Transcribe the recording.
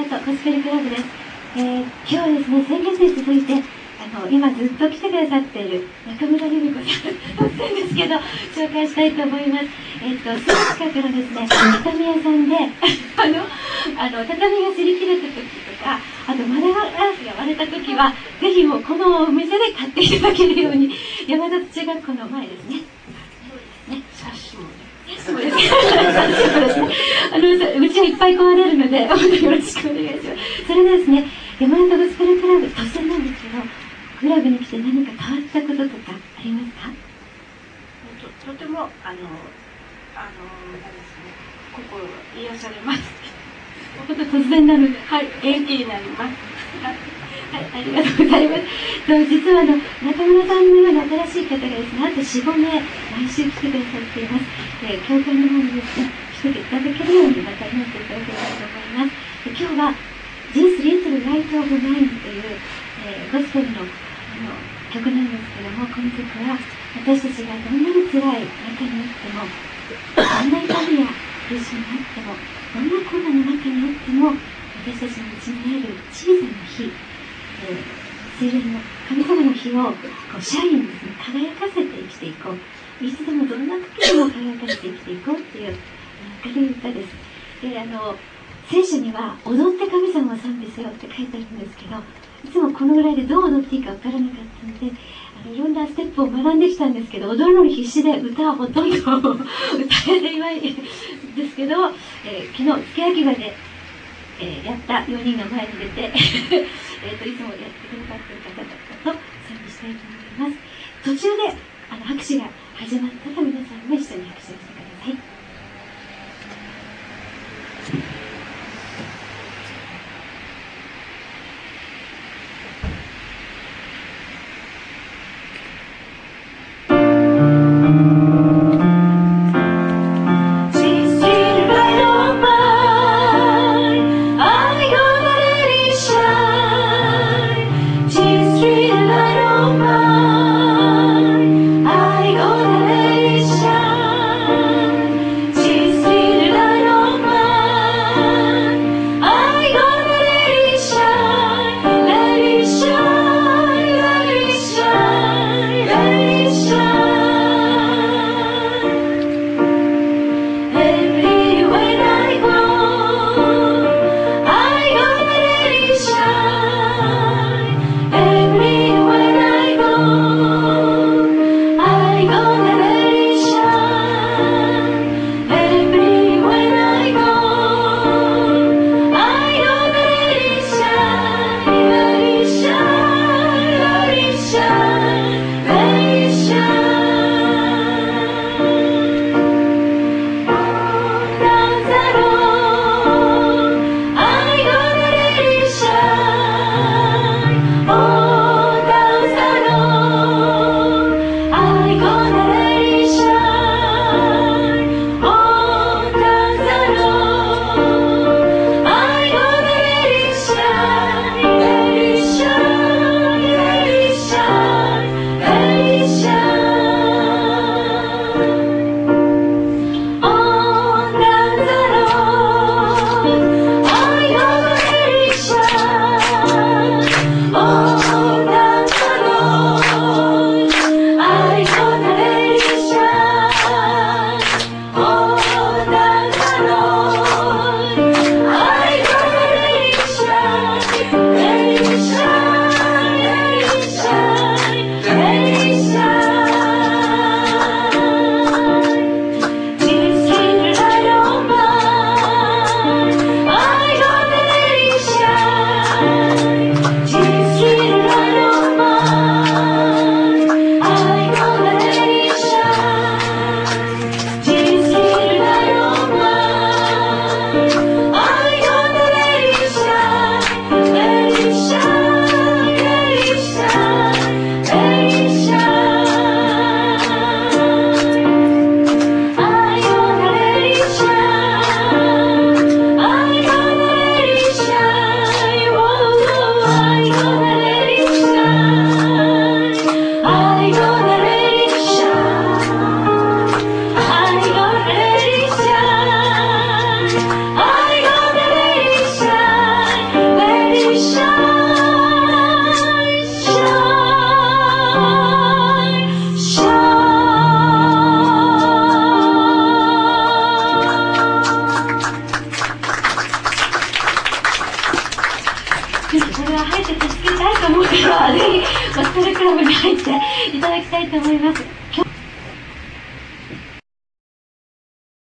里ゴスペルクラブです。今日はですね、先月に続いて今ずっと来てくださっている中村由美子さん突然ですけど紹介したいと思います。すぐ近くのですね、畳屋さんで畳が擦り切れた時とか、あと窓ガラスが割れた時はぜひもうこのお店で買っていただけるように、山里中学校の前ですね。そうです。うちはいっぱい壊れるので、よろしくお願いします。それでですね、山里ゴスペルクラブ、突然なんですけど、クラブに来て何か変わったこととかありますか？ とても心癒されます。 本当突然なので、 はい、元気になります。 はい、ありがとうございます。実は中村さんのような新しい方がですね、あと 4、5名毎週来てくださっています。教会の方にですね、来ていただけるようにまた祈っていただければと思います。今日は This Little Light of Mine という、ゴスペルの曲なんですけども、この曲は私たちがどんなに辛い中にあっても、どんな痛みや苦しみがあっても、どんな困難の中にあっても、私たちのうちにある小さな火、精霊の神様の火をシャインですね、輝かせて生きていこう。いつでもどんな時でも輝かせて生きていこうっていう明るい歌です。聖書には踊って神様を賛美せよって書いてあるんですけど、いつもこのぐらいでどう踊っていいかわからなかったので、いろんなステップを学んできたんですけど、踊るのに必死で歌はほとんど歌えていないんですけど、昨日欅場でやった4人が前に出ていつもやってくださっている方々と賛美したいと思います。途中で拍手が始まったら皆さんも一緒に拍手をしてください。 I gonna let it shine. ゴスペルクラブに入っていただきたいと思います。